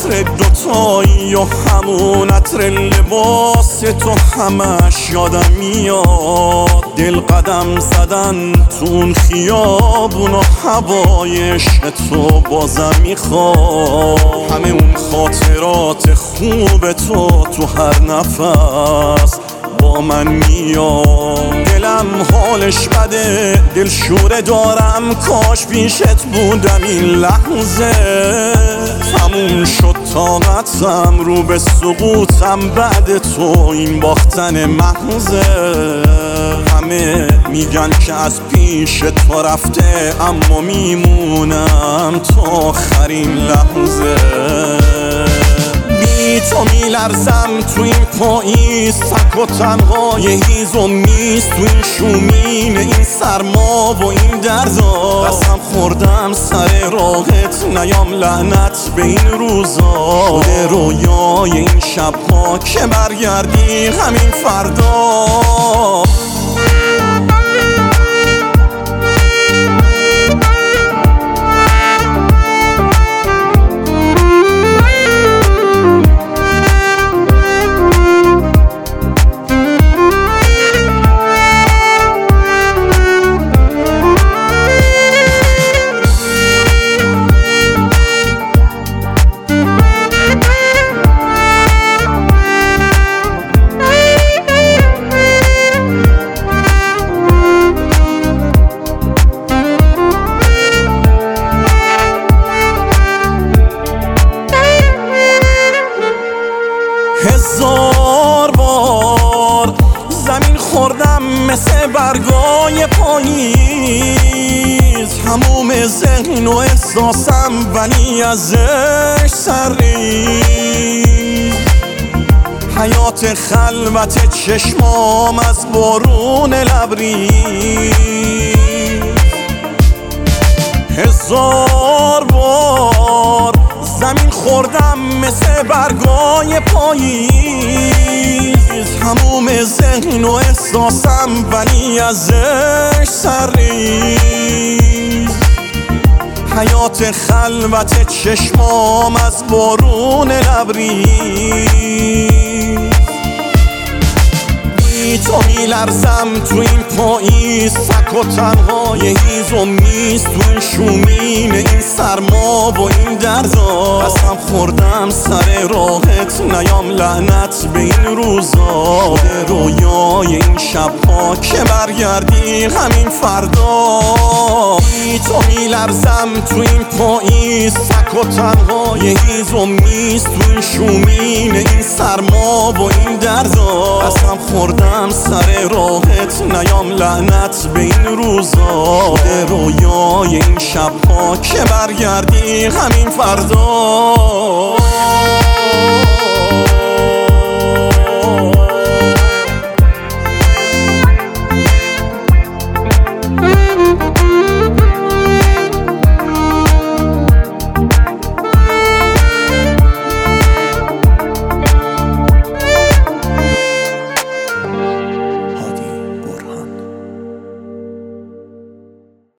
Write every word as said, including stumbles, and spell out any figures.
عطر دوتایی و همون عطر لباس تو همش یادم میاد. دل قدم زدن تو اون خیابون و هوای عشق تو بازم میخواد. همه اون خاطرات خوب تو تو هر نفس با من میاد. دلم حالش بده، دل شوره دارم، کاش پیشت بودم این لحظه. تموم شد طاقتم، رو به سقوطم بعد تو این باختن محضه. همه میگن که از پیش تو رفته، اما میمونم تا آخرین لحظه. بی تو میلرزم تو این پاییز، تک و تنها یه هیزم نیست تو این شومین این سرما و این دردا. قسم خوردم سر راهت نیام، لعنت به این روزا. شده رویای این شبها که برگردی همین فردا. هزار بار زمین خوردم مثل برگای پاییز، هموم ذهن و احساسم ولی ازش سرریز. حیات خلوت چشمام از بارون لبریز. هزار بار زمین خوردم مثل برگای پاییز، هموم ذهن و احساسم ولی ازش سرریز. حیات خلوت چشمام از بارون لبریز. بی تو میلرزم تو این پاییز، تک و تنها یه هیزم نیست تو این شومین این سرما و این دردا. قسم خوردم سر راهت نیام، لعنت به این روزا. شده رویای این شبها که برگردی همین فردا. بی تو میلرزم تو این پاییز، تک و تنها یه هیزم نیست تو این شومین این سرما و این دردا. قسم خوردم سر راهت نیام، لعنت به این روزا. شده رویای این شبها که برگردی همین فردا.